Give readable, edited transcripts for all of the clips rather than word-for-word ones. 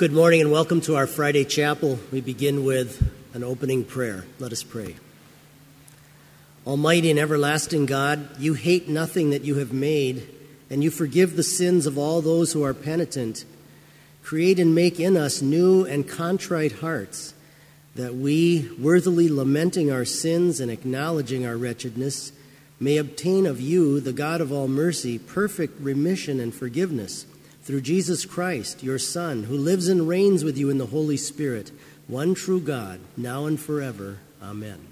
Good morning and welcome to our Friday chapel. We begin with an opening prayer. Let us pray. Almighty and everlasting God, you hate nothing that you have made, and you forgive the sins of all those who are penitent. Create and make in us new and contrite hearts, that we, worthily lamenting our sins and acknowledging our wretchedness, may obtain of you, the God of all mercy, perfect remission and forgiveness, through Jesus Christ, your Son, who lives and reigns with you in the Holy Spirit, one true God, now and forever. Amen.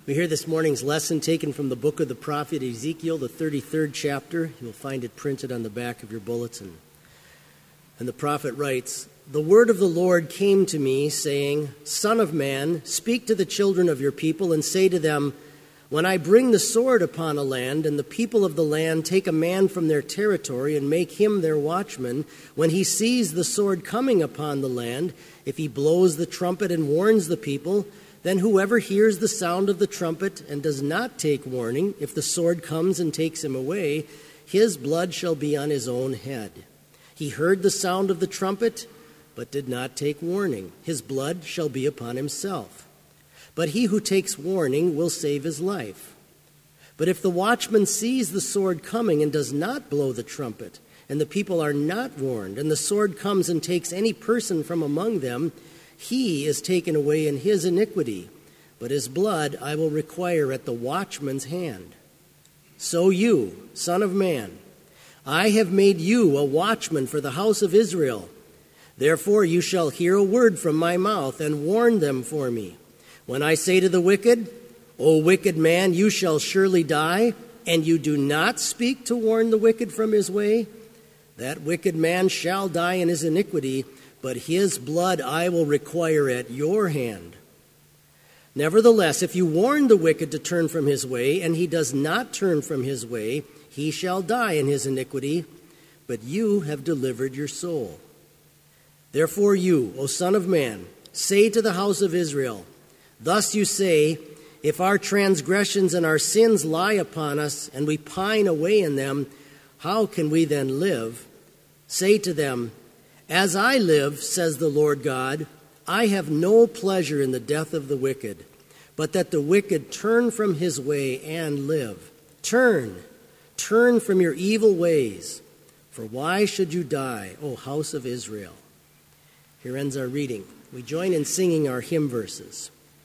We hear this morning's lesson taken from the book of the prophet Ezekiel, the 33rd chapter. You'll find it printed on the back of your bulletin. And the prophet writes, "The word of the Lord came to me, saying, 'Son of man, speak to the children of your people and say to them, when I bring the sword upon a land, and the people of the land take a man from their territory and make him their watchman, when he sees the sword coming upon the land, if he blows the trumpet and warns the people, then whoever hears the sound of the trumpet and does not take warning, if the sword comes and takes him away, his blood shall be on his own head. He heard the sound of the trumpet, but did not take warning. His blood shall be upon himself. But he who takes warning will save his life. But if the watchman sees the sword coming and does not blow the trumpet, and the people are not warned, and the sword comes and takes any person from among them, he is taken away in his iniquity, but his blood I will require at the watchman's hand. So you, son of man, I have made you a watchman for the house of Israel. Therefore you shall hear a word from my mouth and warn them for me. When I say to the wicked, O wicked man, you shall surely die, and you do not speak to warn the wicked from his way, that wicked man shall die in his iniquity, but his blood I will require at your hand. Nevertheless, if you warn the wicked to turn from his way, and he does not turn from his way, he shall die in his iniquity, but you have delivered your soul. Therefore you, O son of man, say to the house of Israel, thus you say, if our transgressions and our sins lie upon us, and we pine away in them, how can we then live? Say to them, as I live, says the Lord God, I have no pleasure in the death of the wicked, but that the wicked turn from his way and live. Turn from your evil ways, for why should you die, O house of Israel? Here ends our reading. We join in singing our hymn verses.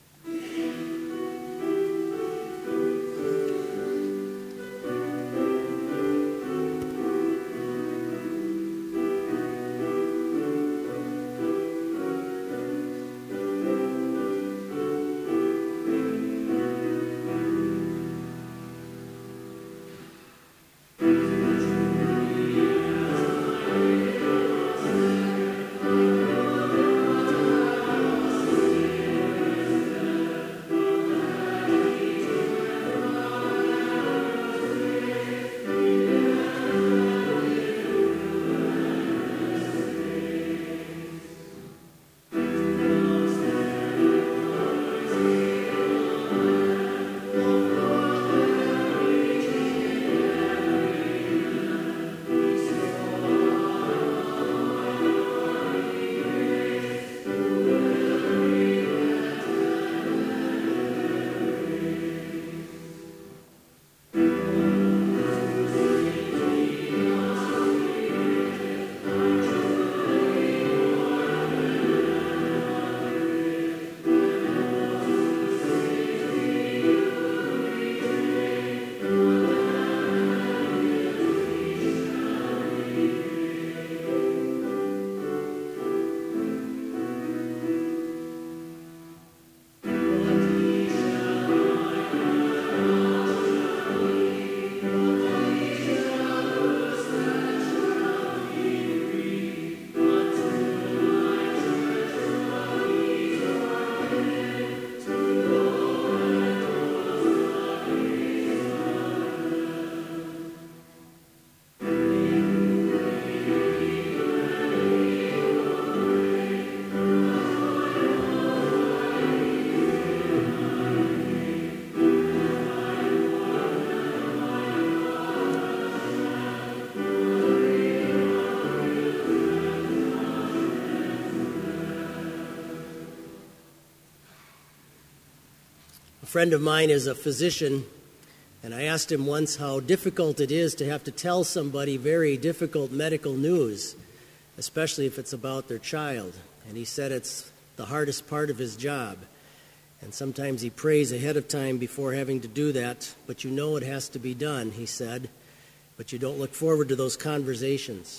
A friend of mine is a physician, and I asked him once how difficult it is to have to tell somebody very difficult medical news, especially if it's about their child. And he said it's the hardest part of his job. And sometimes he prays ahead of time before having to do that, but you know it has to be done, he said, but you don't look forward to those conversations.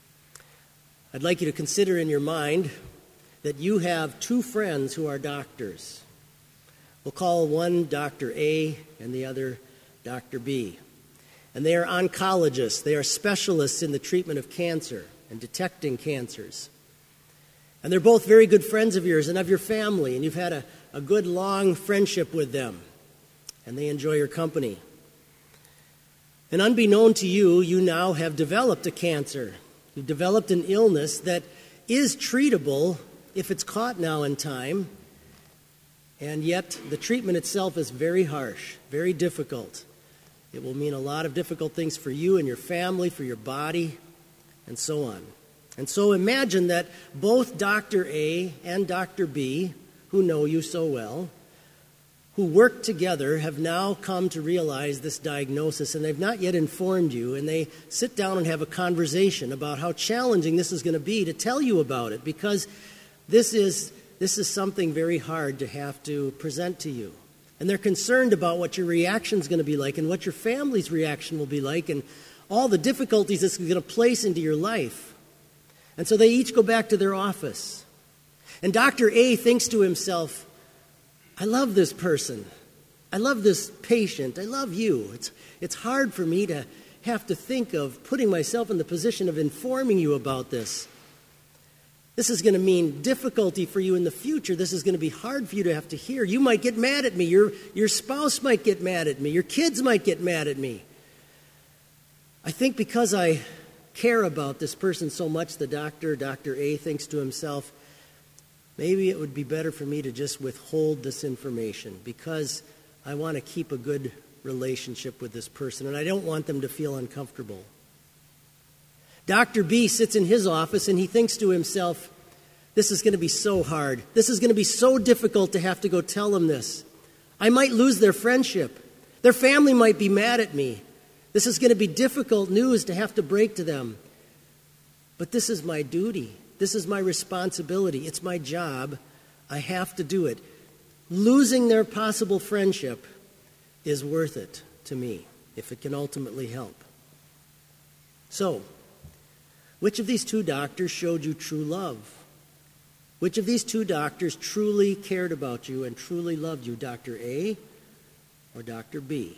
I'd like you to consider in your mind that you have two friends who are doctors. We'll call one Dr. A and the other Dr. B. And they are oncologists. They are specialists in the treatment of cancer and detecting cancers. And they're both very good friends of yours and of your family, and you've had a good, long friendship with them, and they enjoy your company. And unbeknown to you, you now have developed a cancer. You've developed an illness that is treatable if it's caught now in time, and yet the treatment itself is very harsh, very difficult. It will mean a lot of difficult things for you and your family, for your body, and so on. And so imagine that both Dr. A and Dr. B, who know you so well, who work together, have now come to realize this diagnosis, and they've not yet informed you, and they sit down and have a conversation about how challenging this is going to be to tell you about it, because this is something very hard to have to present to you. And they're concerned about what your reaction is going to be like and what your family's reaction will be like and all the difficulties this is going to place into your life. And so they each go back to their office. And Dr. A thinks to himself, I love this person. I love this patient. I love you. It's hard for me to have to think of putting myself in the position of informing you about this. This is going to mean difficulty for you in the future. This is going to be hard for you to have to hear. You might get mad at me. Your spouse might get mad at me. Your kids might get mad at me. I think because I care about this person so much, Dr. A thinks to himself, maybe it would be better for me to just withhold this information because I want to keep a good relationship with this person and I don't want them to feel uncomfortable. Dr. B sits in his office and he thinks to himself, this is going to be so hard. This is going to be so difficult to have to go tell them this. I might lose their friendship. Their family might be mad at me. This is going to be difficult news to have to break to them. But this is my duty. This is my responsibility. It's my job. I have to do it. Losing their possible friendship is worth it to me, if it can ultimately help. So, which of these two doctors showed you true love? Which of these two doctors truly cared about you and truly loved you, Dr. A or Dr. B?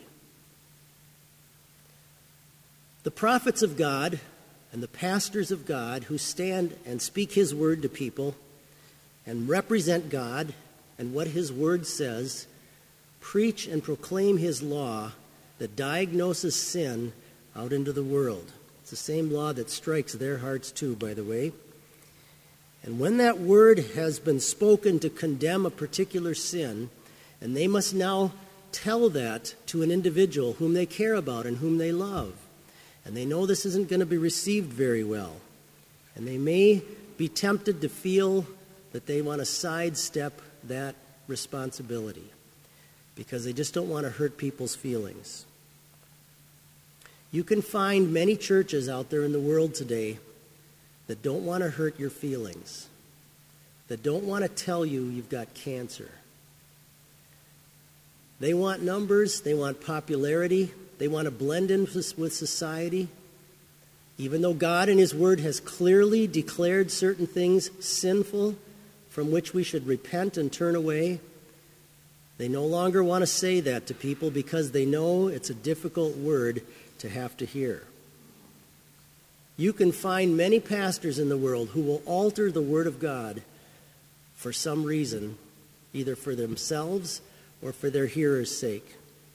The prophets of God and the pastors of God who stand and speak His word to people and represent God and what His word says, preach and proclaim His law that diagnoses sin out into the world. It's the same law that strikes their hearts too, by the way. And when that word has been spoken to condemn a particular sin, and they must now tell that to an individual whom they care about and whom they love, and they know this isn't going to be received very well, and they may be tempted to feel that they want to sidestep that responsibility because they just don't want to hurt people's feelings. You can find many churches out there in the world today that don't want to hurt your feelings, that don't want to tell you you've got cancer. They want numbers, they want popularity, they want to blend in with society. Even though God in His Word has clearly declared certain things sinful from which we should repent and turn away, they no longer want to say that to people because they know it's a difficult word to have to hear. You can find many pastors in the world who will alter the Word of God for some reason, either for themselves or for their hearers' sake.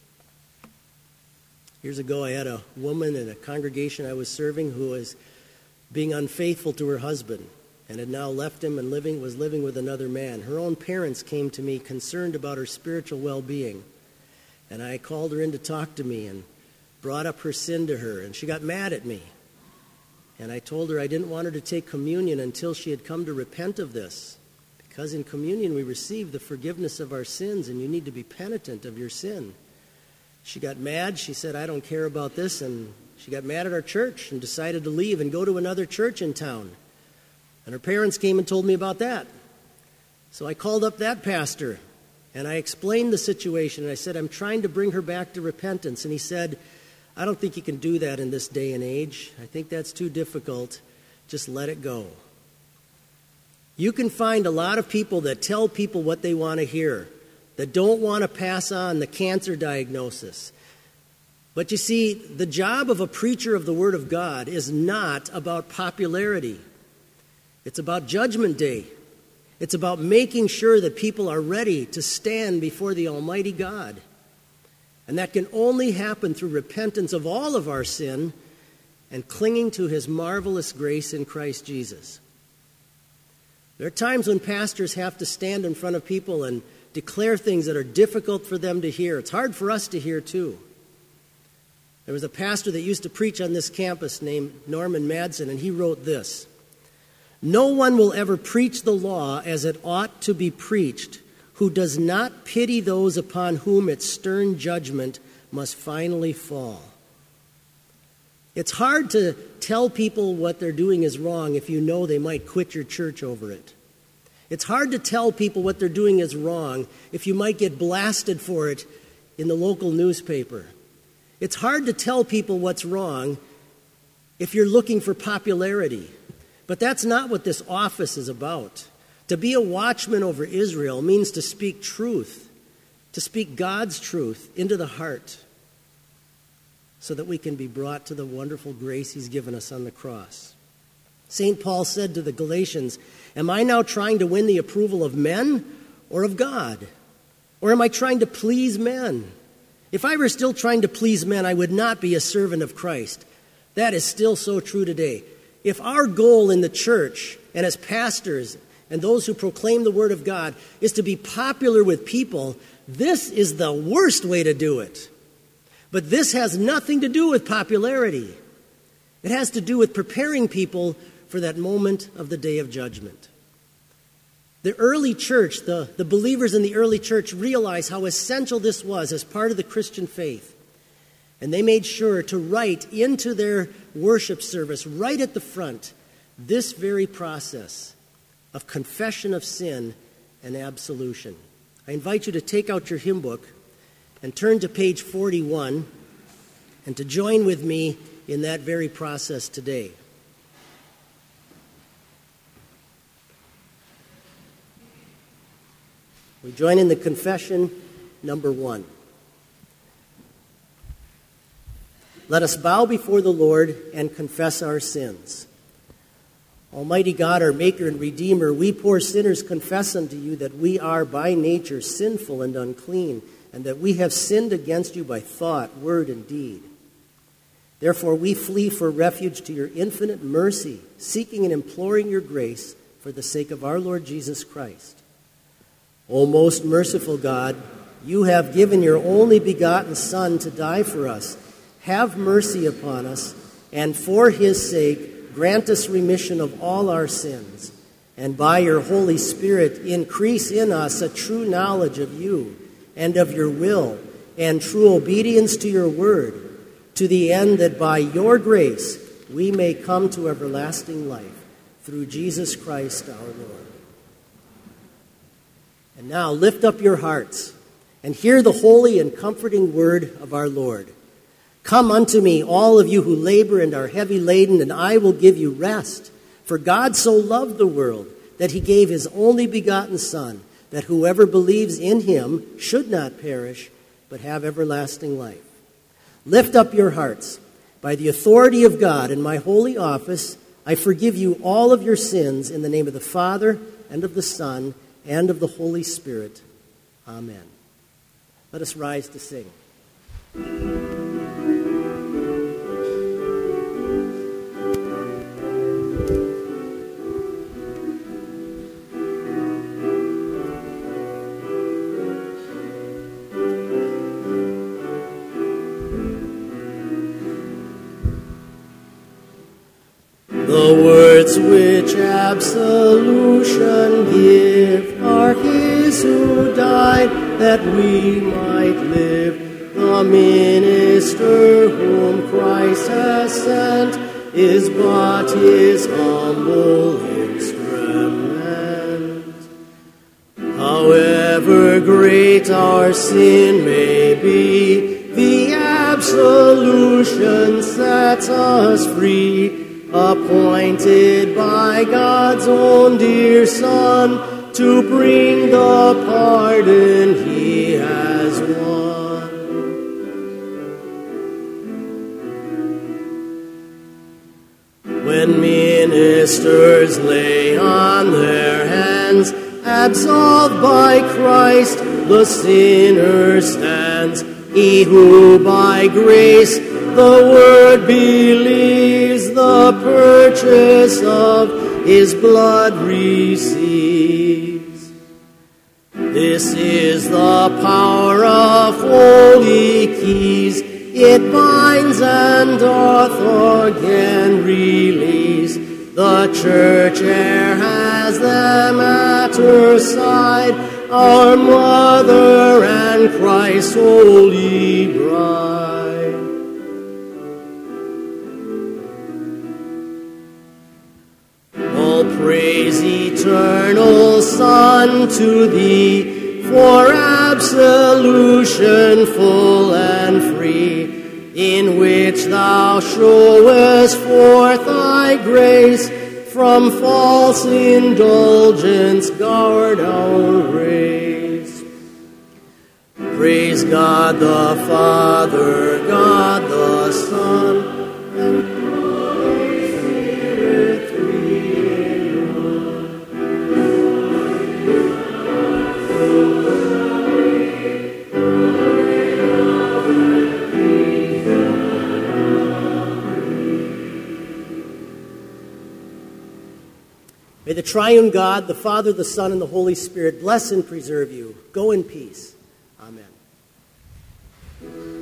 Years ago, I had a woman in a congregation I was serving who was being unfaithful to her husband and had now left him and was living with another man. Her own parents came to me concerned about her spiritual well-being, and I called her in to talk to me and brought up her sin to her, and she got mad at me. And I told her I didn't want her to take communion until she had come to repent of this, because in communion we receive the forgiveness of our sins, and you need to be penitent of your sin. She got mad. She said, I don't care about this. And she got mad at our church and decided to leave and go to another church in town. And her parents came and told me about that. So I called up that pastor and I explained the situation. And I said, I'm trying to bring her back to repentance. And he said, I don't think you can do that in this day and age. I think that's too difficult. Just let it go. You can find a lot of people that tell people what they want to hear. that don't want to pass on the cancer diagnosis. But you see, the job of a preacher of the Word of God is not about popularity. It's about Judgment Day. It's about making sure that people are ready to stand before the Almighty God. And that can only happen through repentance of all of our sin and clinging to His marvelous grace in Christ Jesus. There are times when pastors have to stand in front of people and declare things that are difficult for them to hear. It's hard for us to hear, too. There was a pastor that used to preach on this campus named Norman Madsen, and he wrote this: "No one will ever preach the law as it ought to be preached who does not pity those upon whom its stern judgment must finally fall." It's hard to tell people what they're doing is wrong if you know they might quit your church over it. It's hard to tell people what they're doing is wrong if you might get blasted for it in the local newspaper. It's hard to tell people what's wrong if you're looking for popularity. But that's not what this office is about. To be a watchman over Israel means to speak truth, to speak God's truth into the heart, so that we can be brought to the wonderful grace He's given us on the cross. St. Paul said to the Galatians, "Am I now trying to win the approval of men or of God? Or am I trying to please men? If I were still trying to please men, I would not be a servant of Christ." That is still so true today. If our goal in the church and as pastors and those who proclaim the Word of God is to be popular with people, this is the worst way to do it. But this has nothing to do with popularity. It has to do with preparing people for that moment of the day of judgment. The early church, the believers in the early church realized how essential this was as part of the Christian faith. And they made sure to write into their worship service, right at the front, this very process of confession of sin and absolution. I invite you to take out your hymn book and turn to page 41 and to join with me in that very process today. We join in the confession number 1. Let us bow before the Lord and confess our sins. Almighty God, our Maker and Redeemer, we poor sinners confess unto you that we are by nature sinful and unclean, and that we have sinned against you by thought, word, and deed. Therefore we flee for refuge to your infinite mercy, seeking and imploring your grace for the sake of our Lord Jesus Christ. O most merciful God, you have given your only begotten Son to die for us. Have mercy upon us, and for his sake grant us remission of all our sins, and by your Holy Spirit increase in us a true knowledge of you and of your will, and true obedience to your word, to the end that by your grace we may come to everlasting life, through Jesus Christ our Lord. And now lift up your hearts and hear the holy and comforting word of our Lord. Come unto me, all of you who labor and are heavy laden, and I will give you rest. For God so loved the world that he gave his only begotten Son, that whoever believes in him should not perish, but have everlasting life. Lift up your hearts. By the authority of God in my holy office, I forgive you all of your sins in the name of the Father, and of the Son, and of the Holy Spirit. Amen. Let us rise to sing. The words which absolution give are his who died that we might live. The minister whom Christ has sent is but his humble instrument. However great our sin may be, the absolution sets us free. Appointed by God's own dear Son, to bring the pardon he has won. When ministers lay on their hands, absolved by Christ, the sinner stands. He who by grace the word believes, the purchase of his blood receives. This is the power of holy keys. It binds and doth again release. The church e'er has them at her side, our mother and Christ's holy bride. All praise, eternal Son, to thee, for absolution full and free, in which thou showest forth thy grace, from false indulgence guard our race. Praise God the Father, God the Son, and the Holy Spirit, three in one. May the triune God, the Father, the Son, and the Holy Spirit bless and preserve you. Go in peace. Amen.